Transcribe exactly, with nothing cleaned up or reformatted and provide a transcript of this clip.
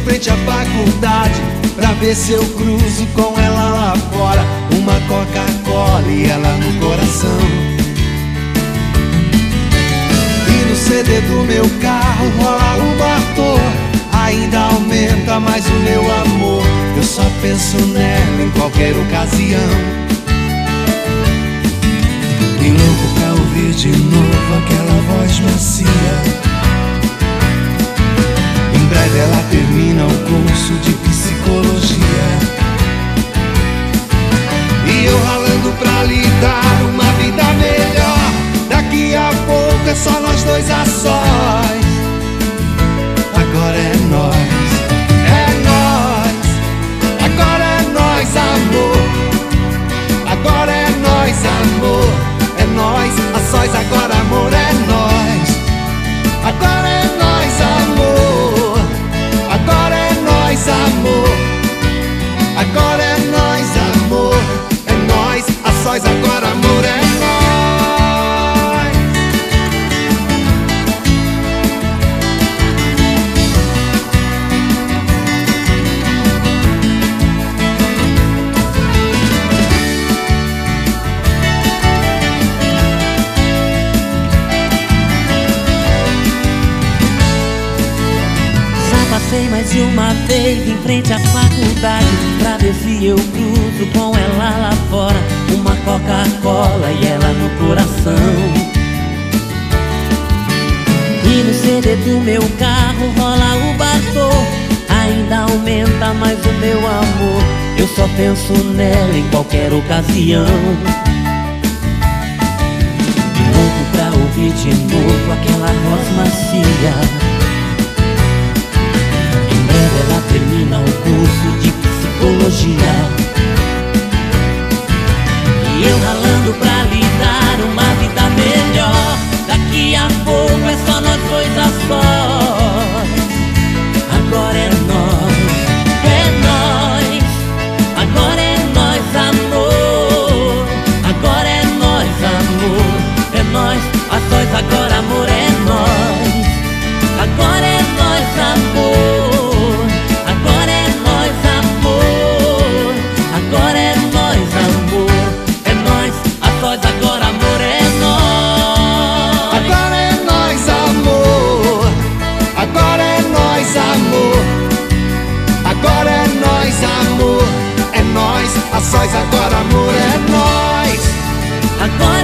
frente à faculdade, pra ver se eu cruzo com ela lá fora. Uma Coca-Cola e ela no coração. E no C D do meu carro rola o Bartô. Ainda aumenta mais o meu amor. Eu só penso nela em qualquer ocasião. E louco pra ouvir de novo aquela voz macia. Em breve ela termina o curso de psicologia. E eu ralando pra lhe dar uma vida melhor. Daqui a pouco é só nós dois a sós. Agora é nós, é nós. Agora é nós, amor. Agora é nós, amor. É nós, a sós, agora amor, é nós. Agora é nós, amor. Agora é nós, amor. Agora é nós, amor. É nós, a sós, agora amor, é nós. Passei mais de uma vez em frente à faculdade, pra ver se eu cruzo com ela lá fora. Uma Coca-Cola e ela no coração. E no C D do meu carro rola o Bartô. Ainda aumenta mais o meu amor. Eu só penso nela em qualquer ocasião. De novo pra ouvir de novo aquela voz macia. Ela termina o curso de psicologia. E eu ralando pra lhe dar uma vida melhor. Daqui a pouco é só nós dois a sós. Agora é nós, é nós. Agora é nós, amor. Agora é nós, amor. É nós, a sós, agora amor, é nós. Agora é nós, amor. A sós, agora amor, é nós. Agora